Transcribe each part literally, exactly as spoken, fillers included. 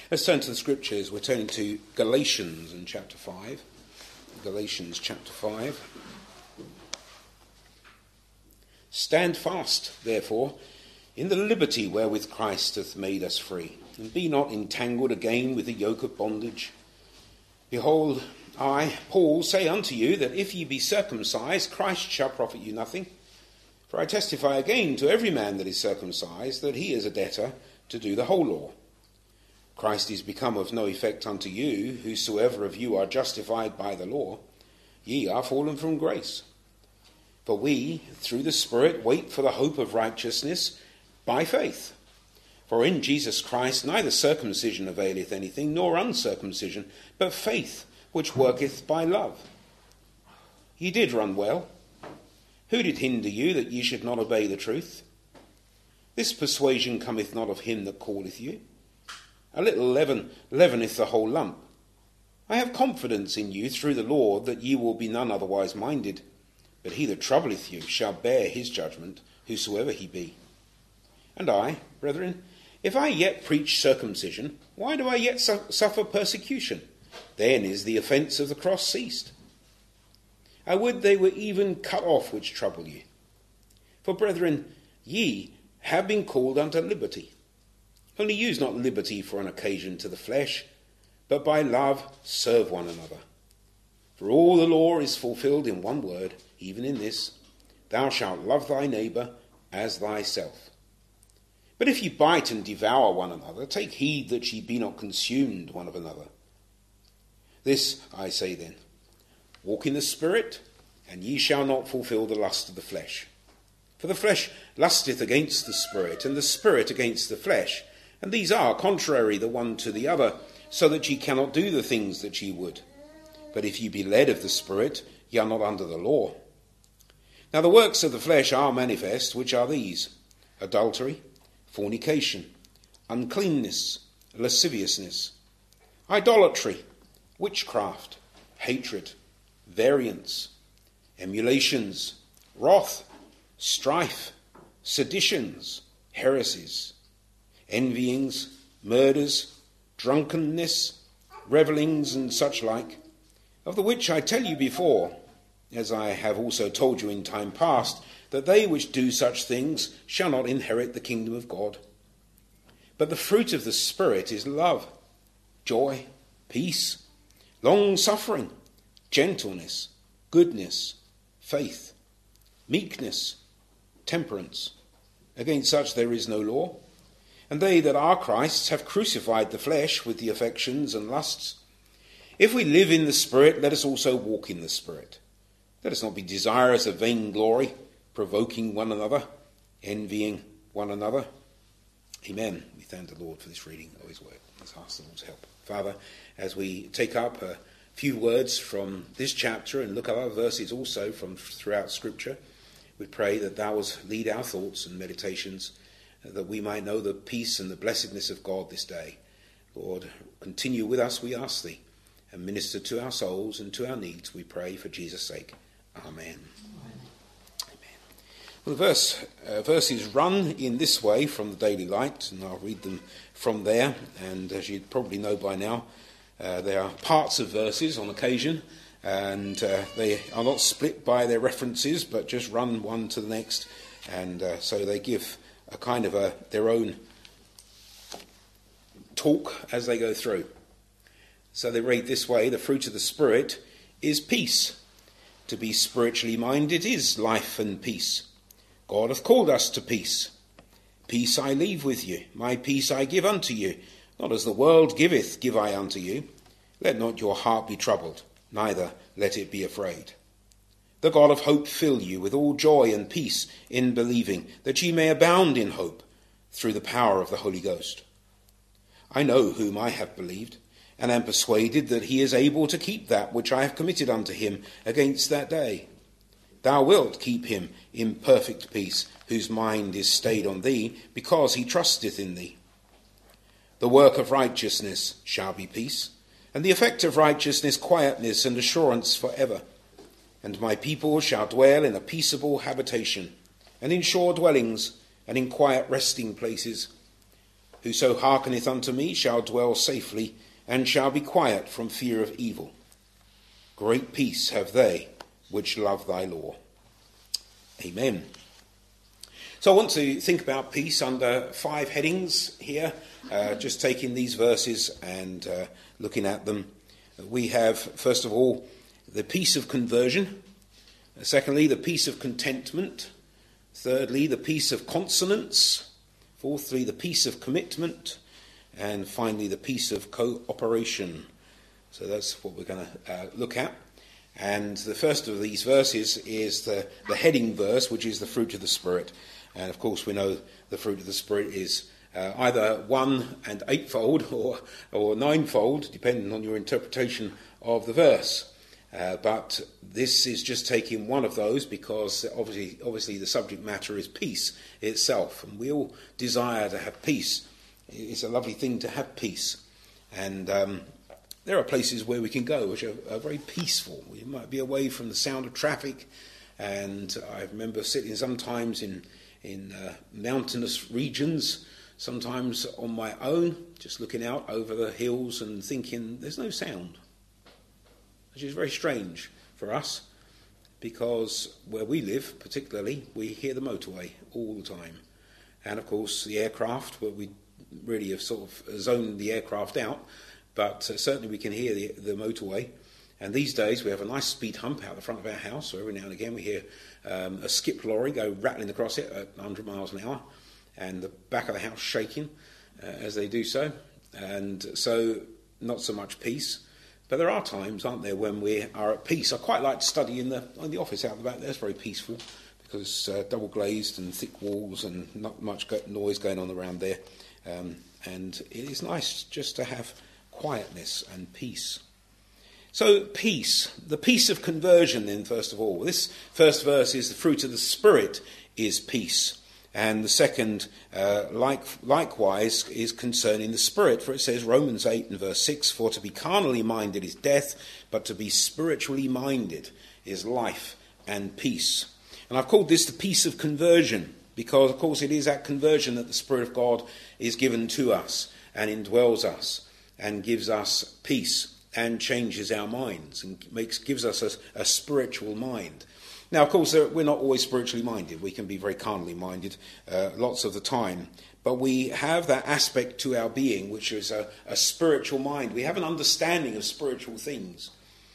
Let's turn to the scriptures. We're turning to Galatians in chapter five. Galatians chapter five. Stand fast, therefore, in the liberty wherewith Christ hath made us free, and be not entangled again with the yoke of bondage. Behold, I, Paul, say unto you that if ye be circumcised, Christ shall profit you nothing. For I testify again to every man that is circumcised, that he is a debtor to do the whole law. Christ is become of no effect unto you, whosoever of you are justified by the law. Ye are fallen from grace. For we, through the Spirit, wait for the hope of righteousness by faith. For in Jesus Christ neither circumcision availeth anything, nor uncircumcision, but faith which worketh by love. Ye did run well. Who did hinder you that ye should not obey the truth? This persuasion cometh not of him that calleth you. A little leaven leaveneth the whole lump. I have confidence in you through the Lord that ye will be none otherwise minded. But he that troubleth you shall bear his judgment, whosoever he be. And I, brethren, if I yet preach circumcision, why do I yet su- suffer persecution? Then is the offence of the cross ceased. I would they were even cut off which trouble you. For, brethren, ye have been called unto liberty. Only use not liberty for an occasion to the flesh, but by love serve one another. For all the law is fulfilled in one word, even in this, thou shalt love thy neighbour as thyself. But if ye bite and devour one another, take heed that ye be not consumed one of another. This I say then, walk in the Spirit, and ye shall not fulfil the lust of the flesh. For the flesh lusteth against the Spirit, and the Spirit against the flesh, and these are contrary the one to the other, so that ye cannot do the things that ye would. But if ye be led of the Spirit, ye are not under the law. Now the works of the flesh are manifest, which are these: adultery, fornication, uncleanness, lasciviousness, idolatry, witchcraft, hatred, variance, emulations, wrath, strife, seditions, heresies, envyings, murders, drunkenness, revellings, and such like, of the which I tell you before, as I have also told you in time past, that they which do such things shall not inherit the kingdom of God. But the fruit of the Spirit is love, joy, peace, long-suffering, gentleness, goodness, faith, meekness, temperance. Against such there is no law. And they that are Christ's have crucified the flesh with the affections and lusts. If we live in the Spirit, let us also walk in the Spirit. Let us not be desirous of vainglory, provoking one another, envying one another. Amen. We thank the Lord for this reading of his word. Let's ask the Lord's help. Father, as we take up a few words from this chapter and look at other verses also from throughout Scripture, we pray that thou wilt lead our thoughts and meditations, that we might know the peace and the blessedness of God this day. Lord, continue with us, we ask thee, and minister to our souls and to our needs, we pray for Jesus' sake. Amen. Amen. Well, the verse, uh, verses run in this way from the Daily Light, and I'll read them from there. And as you probably know by now, uh, there are parts of verses on occasion, and uh, they are not split by their references, but just run one to the next, and uh, so they give a kind of a their own talk as they go through. So they read this way: the fruit of the Spirit is peace. To be spiritually minded is life and peace. God hath called us to peace. Peace I leave with you, my peace I give unto you. Not as the world giveth, give I unto you. Let not your heart be troubled, neither let it be afraid. The God of hope fill you with all joy and peace in believing, that ye may abound in hope through the power of the Holy Ghost. I know whom I have believed, and am persuaded that he is able to keep that which I have committed unto him against that day. Thou wilt keep him in perfect peace, whose mind is stayed on thee, because he trusteth in thee. The work of righteousness shall be peace, and the effect of righteousness quietness and assurance for ever. And my people shall dwell in a peaceable habitation, and in sure dwellings, and in quiet resting places. Whoso hearkeneth unto me shall dwell safely, and shall be quiet from fear of evil. Great peace have they which love thy law. Amen. So I want to think about peace under five headings here, uh, just taking these verses and uh, looking at them. We have, first of all, the peace of conversion. Secondly, the peace of contentment. Thirdly, the peace of consonance. Fourthly, the peace of commitment. And finally, the peace of cooperation. So that's what we're going to uh, look at. And the first of these verses is the, the heading verse, which is the fruit of the Spirit. And of course, we know the fruit of the Spirit is uh, either one and eightfold or, or ninefold, depending on your interpretation of the verse. Uh, but this is just taking one of those because obviously, obviously the subject matter is peace itself. And we all desire to have peace. It's a lovely thing to have peace. And um, there are places where we can go which are, are very peaceful. We might be away from the sound of traffic. And I remember sitting sometimes in, in uh, mountainous regions, sometimes on my own, just looking out over the hills and thinking there's no sound. Which is very strange for us, because where we live, particularly, we hear the motorway all the time. And of course, the aircraft, well, we really have sort of zoned the aircraft out, but uh, certainly we can hear the, the motorway. And these days, we have a nice speed hump out the front of our house, so every now and again we hear um, a skip lorry go rattling across it at one hundred miles an hour, and the back of the house shaking uh, as they do so. And so, not so much peace. But there are times, aren't there, when we are at peace. I quite like to study in the in the office out the back there. It's very peaceful because uh, double glazed and thick walls and not much noise going on around there. Um, and it is nice just to have quietness and peace. So peace, the peace of conversion then, first of all. This first verse is the fruit of the Spirit is peace. And the second, uh, like, likewise, is concerning the Spirit. For it says, Romans eight and verse six, for to be carnally minded is death, but to be spiritually minded is life and peace. And I've called this the peace of conversion, because, of course, it is at conversion that the Spirit of God is given to us and indwells us and gives us peace and changes our minds and makes gives us a, a spiritual mind. Now, of course, we're not always spiritually minded. We can be very carnally minded uh, lots of the time. But we have that aspect to our being, which is a, a spiritual mind. We have an understanding of spiritual things.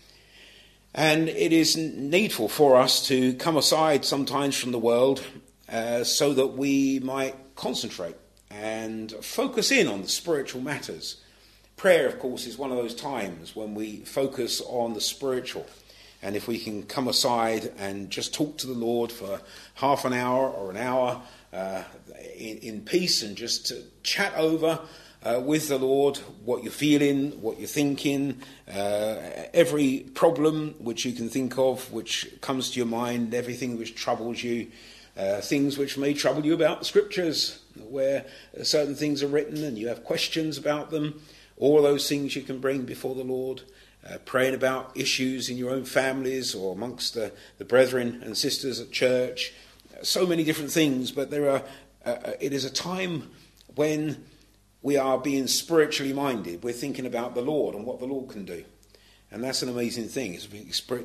And it is needful for us to come aside sometimes from the world uh, so that we might concentrate and focus in on the spiritual matters. Prayer, of course, is one of those times when we focus on the spiritual. And if we can come aside and just talk to the Lord for half an hour or an hour uh, in, in peace and just to chat over uh, with the Lord what you're feeling, what you're thinking, uh, every problem which you can think of which comes to your mind, everything which troubles you, uh, things which may trouble you about the Scriptures, where certain things are written and you have questions about them, all those things you can bring before the Lord. Uh, praying about issues in your own families or amongst the, the brethren and sisters at church. So many different things, but there are. Uh, it is a time when we are being spiritually minded. We're thinking about the Lord and what the Lord can do. And that's an amazing thing. It's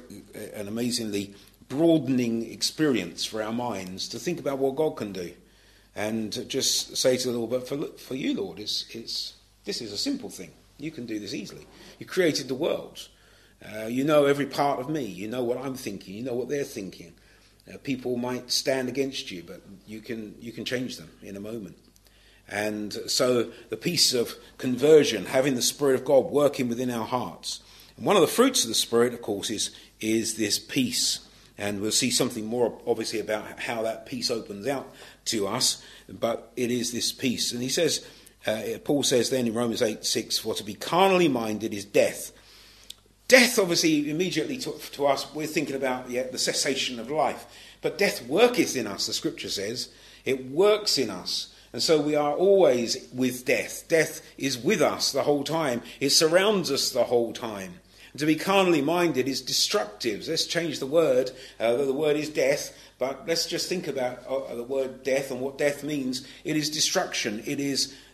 an amazingly broadening experience for our minds to think about what God can do. And just say to the Lord, but for, for you, Lord, it's, it's, this is a simple thing. You can do this easily. You created the world. Uh, you know every part of me. You know what I'm thinking. You know what they're thinking. Uh, people might stand against you, but you can you can change them in a moment. And so the peace of conversion, having the Spirit of God working within our hearts. And one of the fruits of the Spirit, of course, is, is this peace. And we'll see something more, obviously, about how that peace opens out to us. But it is this peace. And he says... Uh, Paul says then in Romans eight six, for to be carnally minded is death. Death, obviously, immediately to, to us, we're thinking about yeah, the cessation of life. But death worketh in us, the Scripture says. It works in us. And so we are always with death. Death is with us the whole time. It surrounds us the whole time. And to be carnally minded is destructive. Let's change the word. Uh, the word is death. But let's just think about uh, the word death and what death means. It is destruction. It is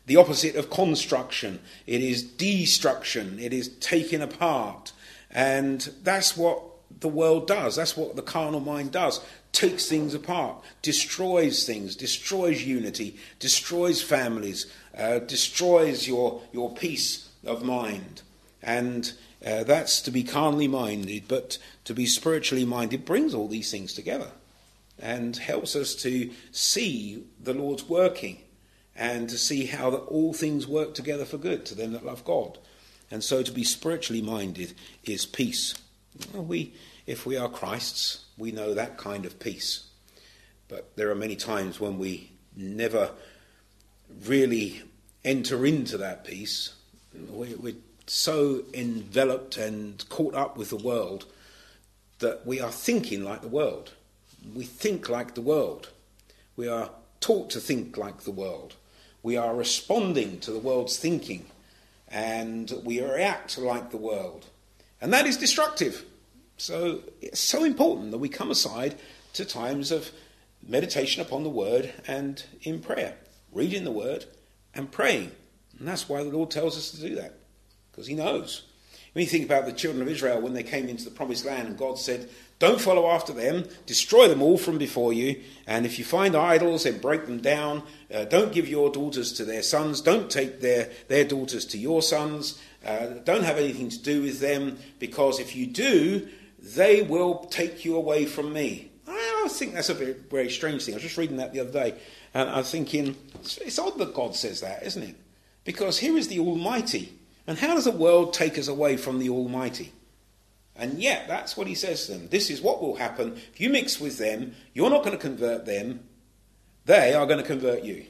the opposite of construction. It is destruction. It is taking apart. And that's what the world does. That's what the carnal mind does. Takes things apart, destroys things, destroys unity, destroys families, uh, destroys your, your peace of mind. And uh, that's to be carnally minded, but to be spiritually minded brings all these things together and helps us to see the Lord's working and to see how that all things work together for good to them that love God. And so to be spiritually minded is peace. Well, we, if we are Christ's, we know that kind of peace. But there are many times when we never really enter into that peace. We, we're so enveloped and caught up with the world that we are thinking like the world. We think like the world. We are taught to think like the world. We are responding to the world's thinking. And we react like the world. And that is destructive. So it's so important that we come aside to times of meditation upon the word and in prayer, reading the word and praying. And that's why the Lord tells us to do that, because he knows. When you think about the children of Israel when they came into the promised land and God said, don't follow after them, destroy them all from before you, and if you find idols, then break them down. Uh, don't give your daughters to their sons, don't take their, their daughters to your sons, uh, don't have anything to do with them, because if you do, they will take you away from me. I think that's a very, very strange thing. I was just reading that the other day, and I was thinking, it's, it's odd that God says that, isn't it? Because here is the Almighty, and how does the world take us away from the Almighty? And yet, that's what he says to them. This is what will happen. If you mix with them, you're not going to convert them. They are going to convert you.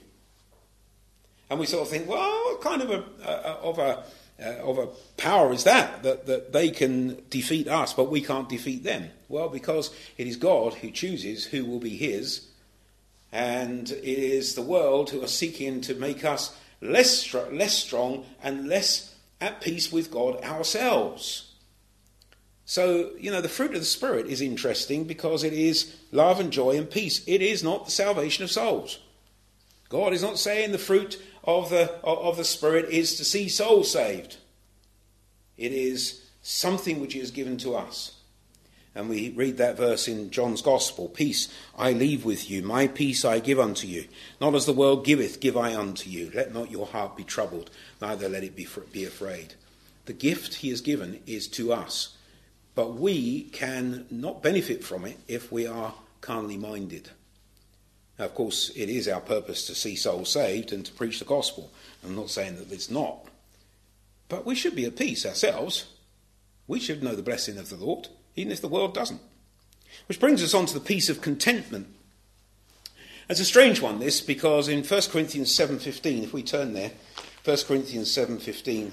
And we sort of think, well, what kind of a, uh, of a uh, of a power is that, that, that they can defeat us, but we can't defeat them? Well, because it is God who chooses who will be his, and it is the world who are seeking to make us less less strong and less at peace with God ourselves. So, you know, the fruit of the Spirit is interesting because it is love and joy and peace. It is not the salvation of souls. God is not saying the fruit of the of the Spirit is to see souls saved. It is something which is given to us. And we read that verse in John's Gospel. Peace I leave with you, my peace I give unto you. Not as the world giveth, give I unto you. Let not your heart be troubled, neither let it be, be afraid. The gift he has given is to us. But we can not benefit from it if we are carnally minded. Now, of course, it is our purpose to see souls saved and to preach the gospel. I'm not saying that it's not. But we should be at peace ourselves. We should know the blessing of the Lord, even if the world doesn't. Which brings us on to the peace of contentment. It's a strange one, this, because in First Corinthians seven fifteen, if we turn there, First Corinthians seven fifteen,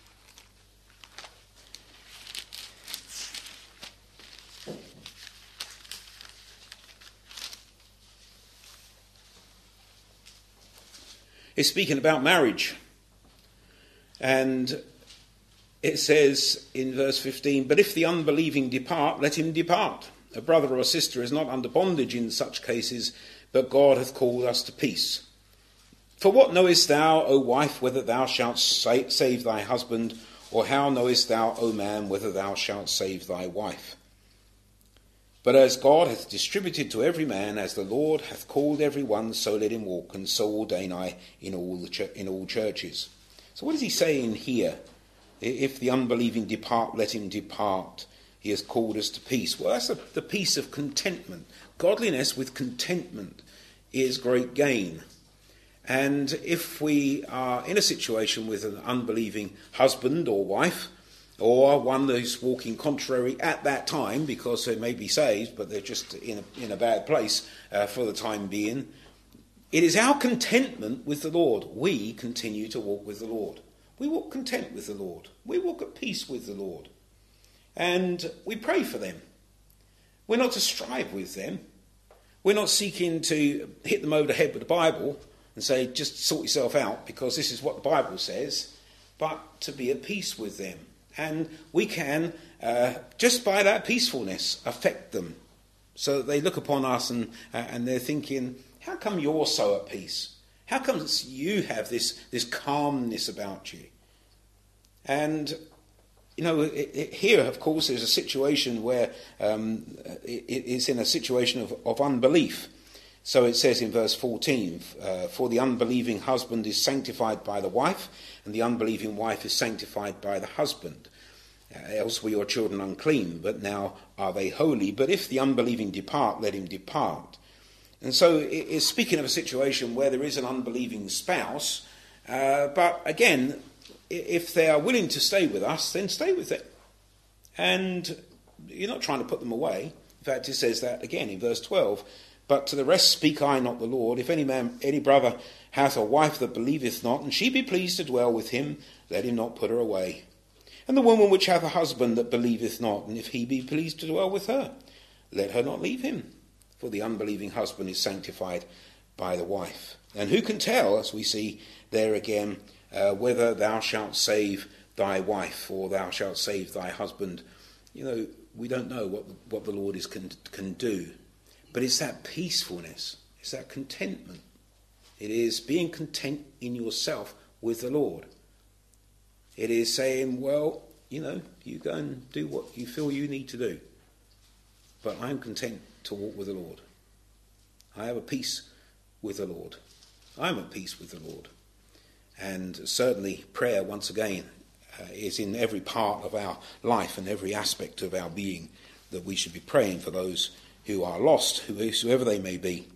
it's speaking about marriage. And it says in verse fifteen, but if the unbelieving depart, let him depart. A brother or a sister is not under bondage in such cases, but God hath called us to peace. For what knowest thou, O wife, whether thou shalt sa- save thy husband, or how knowest thou, O man, whether thou shalt save thy wife? But as God hath distributed to every man, as the Lord hath called every one, so let him walk, and so ordain I in all the ch- in all churches. So what is he saying here? If the unbelieving depart, let him depart. He has called us to peace. Well, that's a, the peace of contentment. Godliness with contentment is great gain. And if we are in a situation with an unbelieving husband or wife, or one who's walking contrary at that time, because they may be saved, but they're just in a, in a bad place uh, for the time being, it is our contentment with the Lord. We continue to walk with the Lord. We walk content with the Lord. We walk at peace with the Lord. And we pray for them. We're not to strive with them. We're not seeking to hit them over the head with the Bible and say, just sort yourself out because this is what the Bible says, but to be at peace with them. And we can, uh, just by that peacefulness, affect them so that they look upon us and, uh, and they're thinking, how come you're so at peace? How come you have this, this calmness about you? And, you know, it, it, here, of course, there's a situation where um, it, it's in a situation of, of unbelief. So it says in verse fourteen, uh, for the unbelieving husband is sanctified by the wife, and the unbelieving wife is sanctified by the husband. Uh, else were your children unclean, but now are they holy. But if the unbelieving depart, let him depart. And so it is speaking of a situation where there is an unbelieving spouse, uh, but again, if they are willing to stay with us, then stay with them. And you're not trying to put them away. In fact, it says that again in verse twelve. But to the rest speak I, not the Lord. If any man, any brother hath a wife that believeth not, and she be pleased to dwell with him, let him not put her away. And the woman which hath a husband that believeth not, and if he be pleased to dwell with her, let her not leave him. For the unbelieving husband is sanctified by the wife. And who can tell, as we see there again, uh, whether thou shalt save thy wife, or thou shalt save thy husband? You know, we don't know what, what the Lord is can, can do. But it's that peacefulness, it's that contentment. It is being content in yourself with the Lord. It is saying, well, you know, you go and do what you feel you need to do. But I'm content to walk with the Lord. I have a peace with the Lord. I'm at peace with the Lord. And certainly prayer, once again, uh, is in every part of our life and every aspect of our being, that we should be praying for those who are lost, whoever they may be.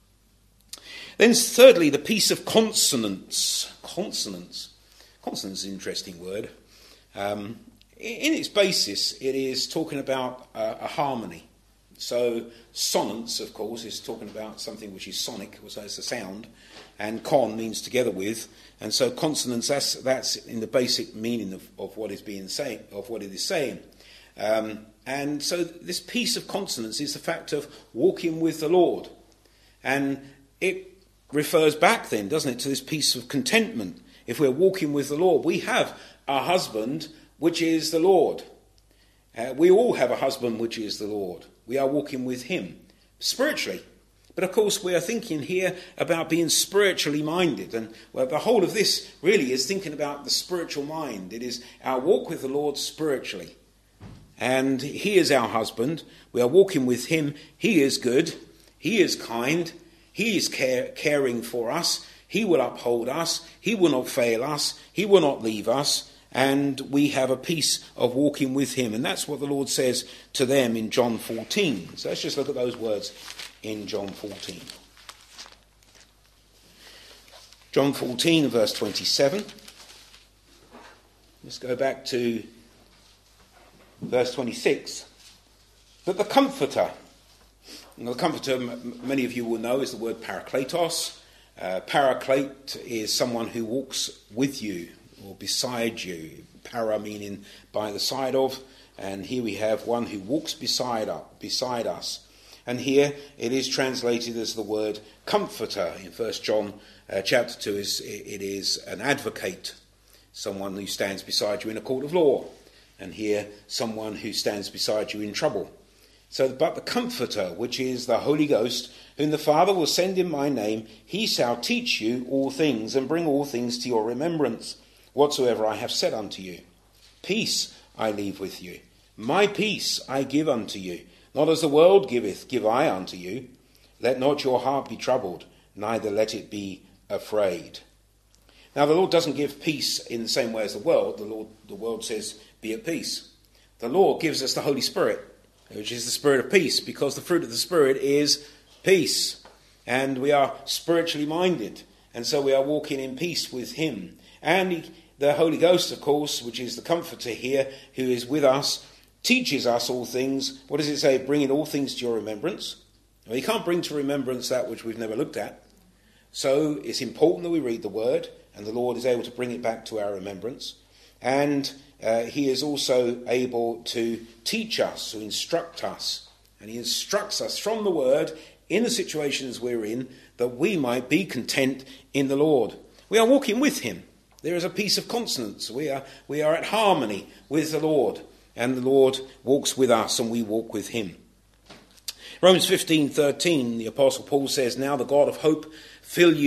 Then thirdly, the peace of consonance. Consonance. Consonance is an interesting word. Um, in its basis, it is talking about uh, a harmony. So sonance, of course, is talking about something which is sonic, so it's a sound, and con means together with, and so consonance, that's, that's in the basic meaning of, of what is being saying, of what it is saying. Um, and so this peace of consonance is the fact of walking with the Lord. And it refers back then, doesn't it, to this peace of contentment. If we're walking with the Lord, we have a husband, which is the Lord. Uh, we all have a husband, which is the Lord. We are walking with him spiritually. But of course, we are thinking here about being spiritually minded. And well, the whole of this really is thinking about the spiritual mind. It is our walk with the Lord spiritually. And he is our husband. We are walking with him. He is good. He is kind. He is care, caring for us. He will uphold us. He will not fail us. He will not leave us. And we have a peace of walking with him. And that's what the Lord says to them in John fourteen. So let's just look at those words in John fourteen. John fourteen, verse twenty-seven. Let's go back to verse twenty-six. But the Comforter. And the Comforter, many of you will know, is the word parakletos. Uh, paraklete is someone who walks with you or beside you. Para meaning by the side of. And here we have one who walks beside us. Beside us. And here it is translated as the word comforter. In First John uh, chapter two, is it is an advocate, someone who stands beside you in a court of law. And here, someone who stands beside you in trouble. So, but the Comforter, which is the Holy Ghost, whom the Father will send in my name, he shall teach you all things, and bring all things to your remembrance, whatsoever I have said unto you. Peace I leave with you. My peace I give unto you. Not as the world giveth, give I unto you. Let not your heart be troubled, neither let it be afraid. Now, the Lord doesn't give peace in the same way as the world. The Lord, the world says, be at peace. The Lord gives us the Holy Spirit, which is the spirit of peace, because the fruit of the Spirit is peace. And we are spiritually minded, and so we are walking in peace with him. And he, the Holy Ghost, of course, which is the Comforter here, who is with us, teaches us all things. What does it say? Bringing all things to your remembrance. Well, you can't bring to remembrance that which we've never looked at. So it's important that we read the Word, and the Lord is able to bring it back to our remembrance. And uh, he is also able to teach us, to instruct us. And he instructs us from the Word in the situations we're in, that we might be content in the Lord. We are walking with him. There is a peace of consonance. We are, we are at harmony with the Lord. And the Lord walks with us, and we walk with him. Romans fifteen thirteen, the Apostle Paul says, now the God of hope fill you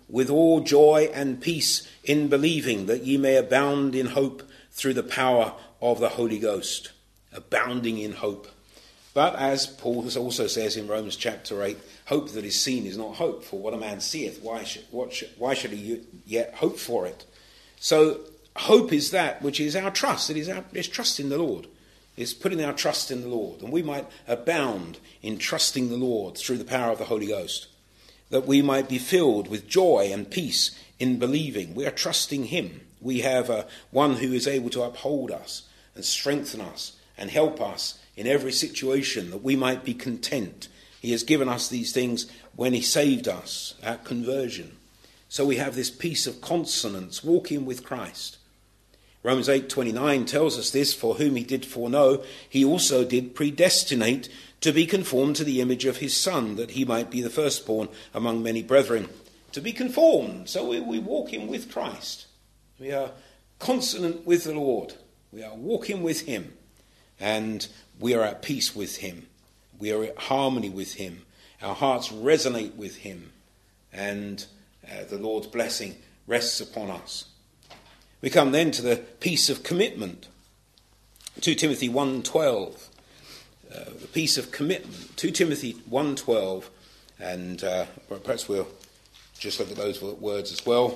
with all joy and peace in believing, that ye may abound in hope through the power of the Holy Ghost. Abounding in hope. But as Paul also says in Romans chapter eight, hope that is seen is not hope. For what a man seeth, why should, what should, why should he yet hope for it? So hope is that which is our trust. It is our it's trust in the Lord. It's putting our trust in the Lord. And we might abound in trusting the Lord through the power of the Holy Ghost. That we might be filled with joy and peace in believing. We are trusting him. We have uh, one who is able to uphold us and strengthen us and help us in every situation, that we might be content. He has given us these things when he saved us at conversion. So we have this peace of consonance, walking with Christ. Romans eight twenty-nine tells us this, for whom he did foreknow, he also did predestinate to be conformed to the image of his Son, that he might be the firstborn among many brethren. To be conformed, so we, we walk in with Christ. We are consonant with the Lord. We are walking with him, and we are at peace with him. We are at harmony with him. Our hearts resonate with him, and uh, the Lord's blessing rests upon us. We come then to the peace of commitment. Second Timothy one twelve. Uh, the peace of commitment. Second Timothy one twelve. And uh, perhaps we'll just look at those words as well.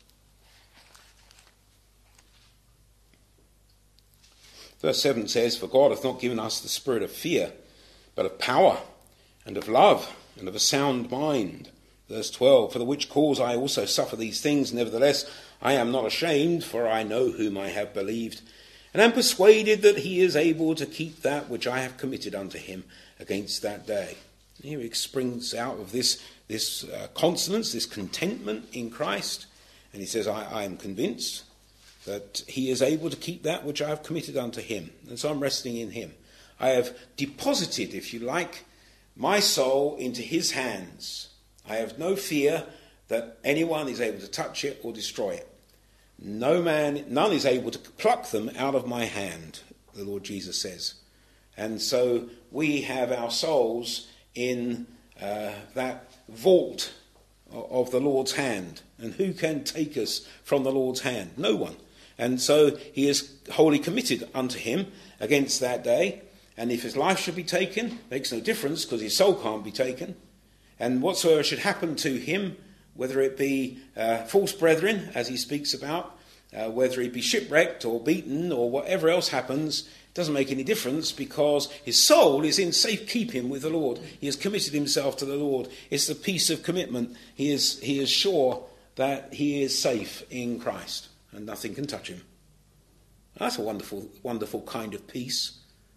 Verse seven says, for God hath not given us the spirit of fear, but of power, and of love, and of a sound mind. Verse twelve, for the which cause I also suffer these things, nevertheless I am not ashamed, for I know whom I have believed, and am persuaded that he is able to keep that which I have committed unto him against that day. And here he springs out of this, this uh, consonance, this contentment in Christ, and he says, I, I am convinced that he is able to keep that which I have committed unto him. And so I'm resting in him. I have deposited, if you like, my soul into his hands. I have no fear that anyone is able to touch it or destroy it. No man, none is able to pluck them out of my hand, the Lord Jesus says. And so we have our souls in uh, that vault of the Lord's hand. And who can take us from the Lord's hand? No one. And so he is wholly committed unto him against that day. And if his life should be taken, makes no difference, because his soul can't be taken. And whatsoever should happen to him, whether it be uh, false brethren, as he speaks about, uh, whether he be shipwrecked or beaten or whatever else happens, doesn't make any difference, because his soul is in safekeeping with the Lord. He has committed himself to the Lord. It's the peace of commitment. He is, he is sure that he is safe in Christ and nothing can touch him. That's a wonderful, wonderful kind of peace.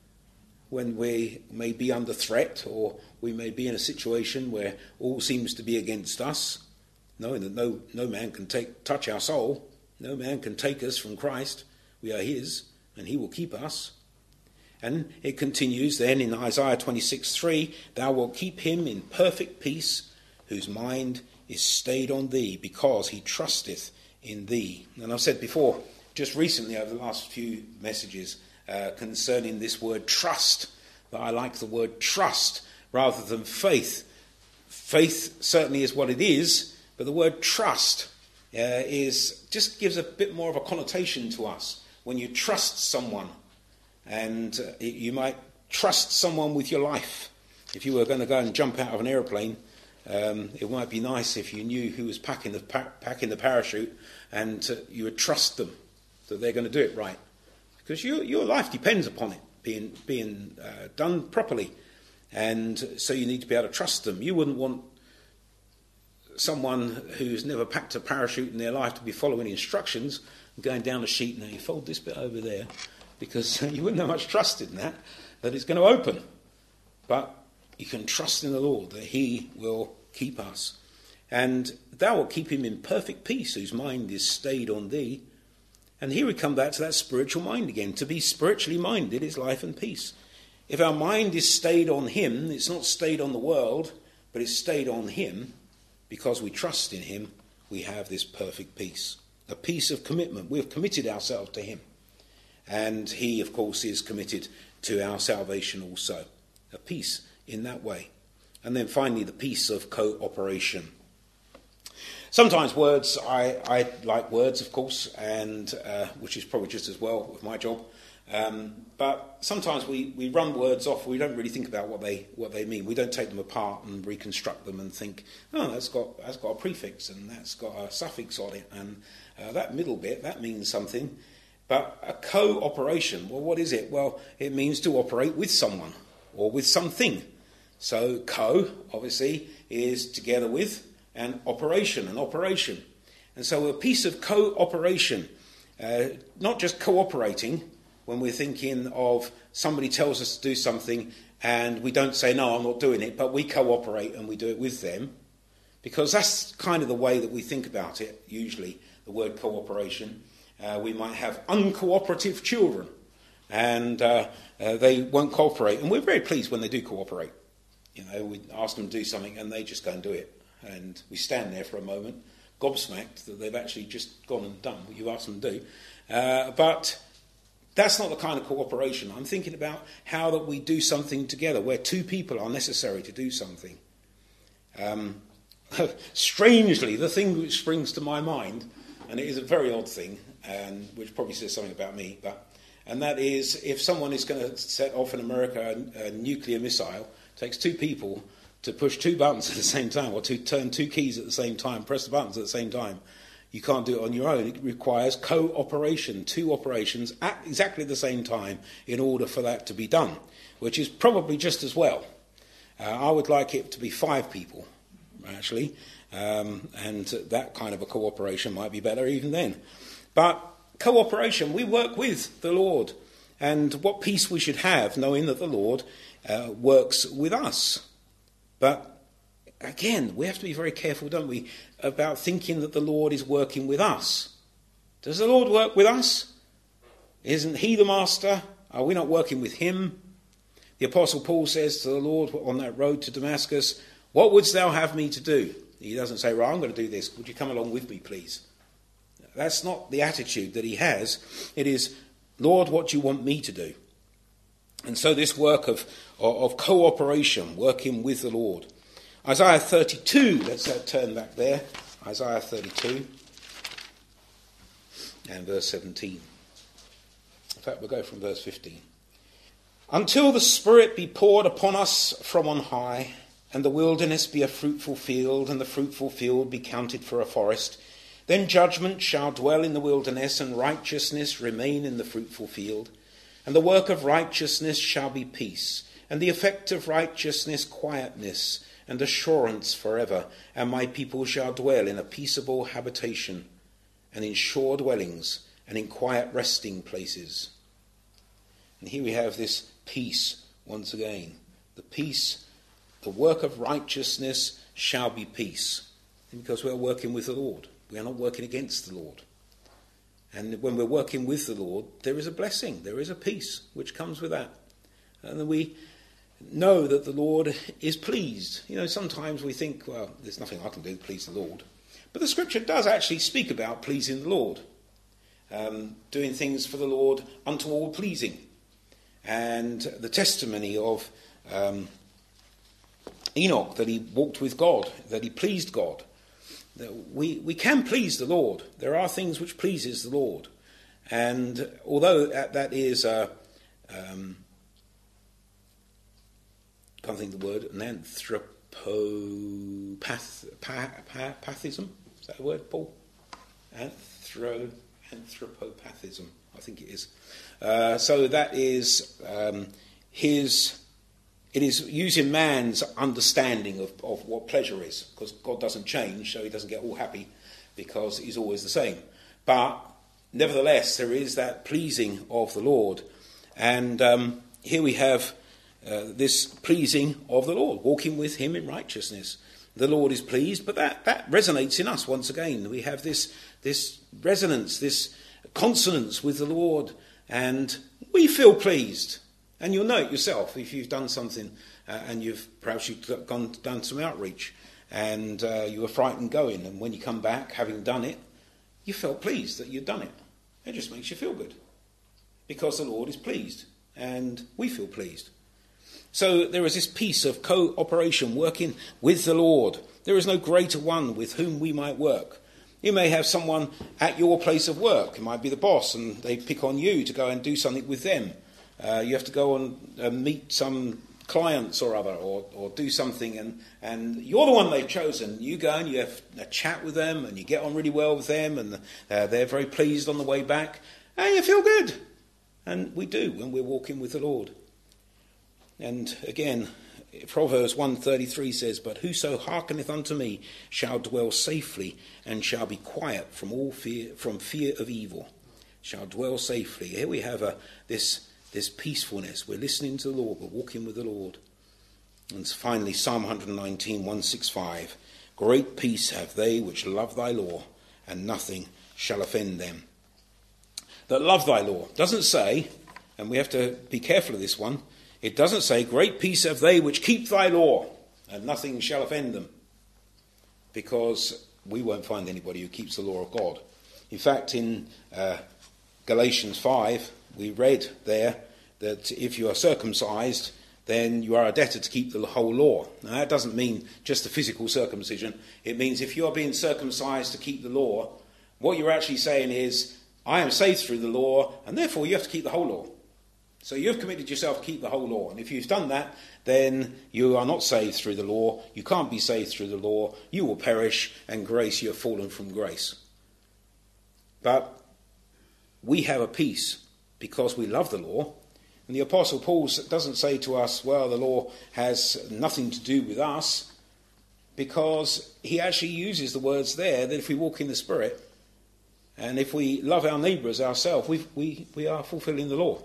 When we may be under threat, or we may be in a situation where all seems to be against us, knowing that no, no man can take, touch our soul, no man can take us from Christ. We are his, and he will keep us. And it continues then in Isaiah twenty-six three, thou wilt keep him in perfect peace, whose mind is stayed on thee, because he trusteth in thee. And I've said before, just recently over the last few messages, Uh, concerning this word trust, that I like the word trust rather than faith. Faith certainly is what it is, but the word trust uh, is just gives a bit more of a connotation to us. When you trust someone, and uh, you might trust someone with your life. If you were going to go and jump out of an aeroplane, um, it might be nice if you knew who was packing the pa- packing the parachute, and uh, you would trust them that they're going to do it right. Because your, your life depends upon it being being uh, done properly. And so you need to be able to trust them. You wouldn't want someone who's never packed a parachute in their life to be following instructions and going down a sheet, now you fold this bit over there, because you wouldn't have much trust in that, that it's going to open. But you can trust in the Lord that he will keep us. And thou wilt keep him in perfect peace, whose mind is stayed on thee. And here we come back to that spiritual mind again. To be spiritually minded is life and peace. If our mind is stayed on him, it's not stayed on the world, but it's stayed on him, because we trust in him, we have this perfect peace. A peace of commitment. We have committed ourselves to him. And he, of course, is committed to our salvation also. A peace in that way. And then finally, the peace of cooperation. Sometimes words, I, I like words, of course, and uh, which is probably just as well with my job. Um, but sometimes we, we run words off. We don't really think about what they what they mean. We don't take them apart and reconstruct them and think, oh, that's got that's got a prefix and that's got a suffix on it, and uh, that middle bit, that means something. But a cooperation, well, what is it? Well, it means to operate with someone or with something. So co, obviously, is together with, and operation, an operation. And so a piece of cooperation, uh, not just cooperating when we're thinking of somebody tells us to do something and we don't say, no, I'm not doing it, but we cooperate and we do it with them. Because that's kind of the way that we think about it, usually, the word cooperation. Uh, we might have uncooperative children and uh, uh, they won't cooperate. And we're very pleased when they do cooperate. You know, we ask them to do something and they just go and do it. And we stand there for a moment, gobsmacked that they've actually just gone and done what you asked them to do. Uh, but that's not the kind of cooperation. I'm thinking about how that we do something together, where two people are necessary to do something. Um, strangely, the thing which springs to my mind, and it is a very odd thing, and which probably says something about me, but and that is if someone is going to set off in America a, a nuclear missile, it takes two people to push two buttons at the same time, or to turn two keys at the same time, press the buttons at the same time. You can't do it on your own. It requires cooperation, two operations at exactly the same time in order for that to be done, which is probably just as well. Uh, I would like it to be five people, actually, um, and that kind of a cooperation might be better even then. But cooperation, we work with the Lord, and what peace we should have, knowing that the Lord uh, works with us. But again, we have to be very careful, don't we, about thinking that the Lord is working with us. Does the Lord work with us? Isn't he the master? Are we not working with him? The Apostle Paul says to the Lord on that road to Damascus, what wouldst thou have me to do? He doesn't say, well, I'm going to do this. Would you come along with me, please? That's not the attitude that he has. It is, Lord, what do you want me to do? And so this work of, of, of cooperation, working with the Lord. Isaiah thirty-two, let's uh, turn back there. Isaiah thirty-two and verse seventeen. In fact, we'll go from verse fifteen. Until the Spirit be poured upon us from on high, and the wilderness be a fruitful field, and the fruitful field be counted for a forest, then judgment shall dwell in the wilderness, and righteousness remain in the fruitful field. And the work of righteousness shall be peace, and the effect of righteousness quietness, and assurance forever, and my people shall dwell in a peaceable habitation, and in sure dwellings, and in quiet resting places. And here we have this peace once again. The peace, the work of righteousness shall be peace. Because we are working with the Lord. We are not working against the Lord. And when we're working with the Lord, there is a blessing, there is a peace which comes with that. And then we know that the Lord is pleased. You know, sometimes we think, well, there's nothing I can do to please the Lord. But the Scripture does actually speak about pleasing the Lord. Um, doing things for the Lord unto all pleasing. And the testimony of um, Enoch, that he walked with God, that he pleased God. That we, we can please the Lord. There are things which pleases the Lord. And although that, that is... Uh, um, can't think of the word, an anthropopathism. Is that a word, Paul? Anthro, anthropopathism, I think it is. Uh, so that is um, his, it is using man's understanding of, of what pleasure is, because God doesn't change, so he doesn't get all happy, because he's always the same. But nevertheless, there is that pleasing of the Lord. And um, here we have Uh, this pleasing of the Lord, walking with him in righteousness. The Lord is pleased, but that, that resonates in us once again. We have this, this resonance, this consonance with the Lord, and we feel pleased. And you'll know it yourself if you've done something uh, and you've perhaps you've gone done some outreach and uh, you were frightened going, and when you come back, having done it, you felt pleased that you'd done it. It just makes you feel good because the Lord is pleased and we feel pleased. So there is this piece of cooperation, working with the Lord, There is no greater one with whom we might work. You may have someone at your place of work. It might be the boss, and they pick on you to go and do something with them. Uh, you have to go and uh, meet some clients or other, or, or do something, and, and you're the one they've chosen. You go and you have a chat with them, and you get on really well with them, and uh, they're very pleased on the way back, and you feel good. And we do when we're walking with the Lord. And again, Proverbs one thirty-three says, "But whoso hearkeneth unto me shall dwell safely, and shall be quiet from all fear, from fear of evil." Shall dwell safely. Here we have a, this this peacefulness. We're listening to the Lord. We're walking with the Lord. And finally, Psalm one nineteen, one sixty-five. "Great peace have they which love thy law, and nothing shall offend them." That love thy law doesn't say, and we have to be careful of this one, it doesn't say, "Great peace have they which keep thy law, and nothing shall offend them." Because we won't find anybody who keeps the law of God. In fact, in uh, Galatians five, we read there that if you are circumcised, then you are a debtor to keep the whole law. Now, that doesn't mean just the physical circumcision. It means if you are being circumcised to keep the law, what you're actually saying is, I am saved through the law, and therefore you have to keep the whole law. So you've committed yourself to keep the whole law. And if you've done that, then you are not saved through the law. You can't be saved through the law. You will perish, and grace, you have fallen from grace. But we have a peace because we love the law. And the Apostle Paul doesn't say to us, well, the law has nothing to do with us, because he actually uses the words there that if we walk in the Spirit, and if we love our neighbour as ourselves, we, we, we are fulfilling the law.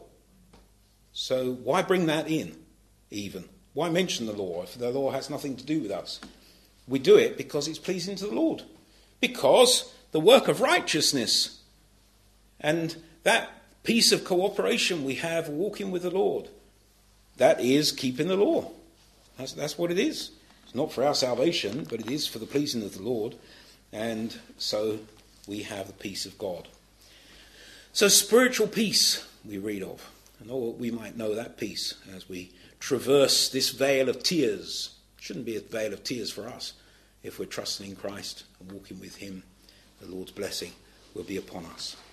So why bring that in, even? Why mention the law if the law has nothing to do with us? We do it because it's pleasing to the Lord. Because the work of righteousness and that piece of cooperation we have walking with the Lord, that is keeping the law. That's, that's what it is. It's not for our salvation, but it is for the pleasing of the Lord. And so we have the peace of God. So spiritual peace we read of. And oh, we might know that peace as we traverse this vale of tears. It shouldn't be a vale of tears for us if we're trusting in Christ and walking with him. The Lord's blessing will be upon us.